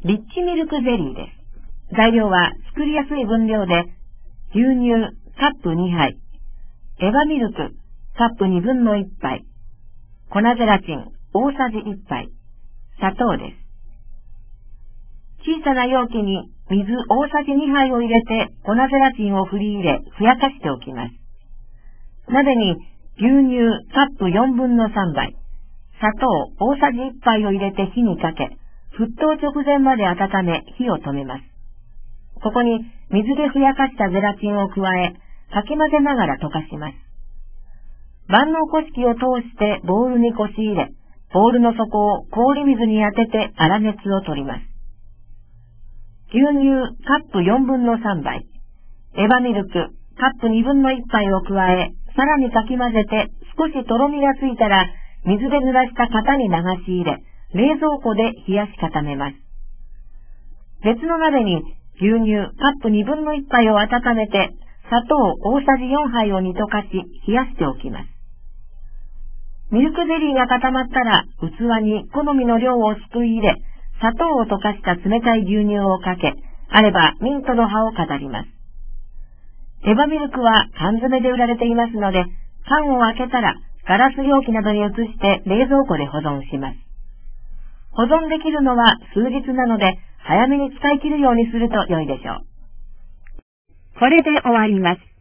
リッチミルクゼリーです。材料は作りやすい分量で、牛乳カップ2杯、エバミルクカップ1/2杯、粉ゼラチン大さじ1杯、砂糖です。小さな容器に水大さじ2杯を入れて粉ゼラチンを振り入れ、ふやかしておきます。鍋に牛乳カップ3/4杯、砂糖大さじ1杯を入れて火にかけ、沸騰直前まで温め火を止めます。ここに水でふやかしたゼラチンを加え、かき混ぜながら溶かします。万能こし器を通してボウルにこし入れ、ボウルの底を氷水に当てて粗熱を取ります。牛乳カップ3/4杯、エバミルクカップ1/2杯を加え、さらにかき混ぜて少しとろみがついたら、水で濡らした型に流し入れ、冷蔵庫で冷やし固めます。別の鍋に牛乳カップ1/2杯を温めて、砂糖大さじ4杯を煮溶かし、冷やしておきます。ミルクゼリーが固まったら、器に好みの量をすくい入れ、砂糖を溶かした冷たい牛乳をかけ、あればミントの葉を飾ります。エバミルクは缶詰で売られていますので、缶を開けたらガラス容器などに移して冷蔵庫で保存します。保存できるのは数日なので、早めに使い切るようにすると良いでしょう。 これで終わります。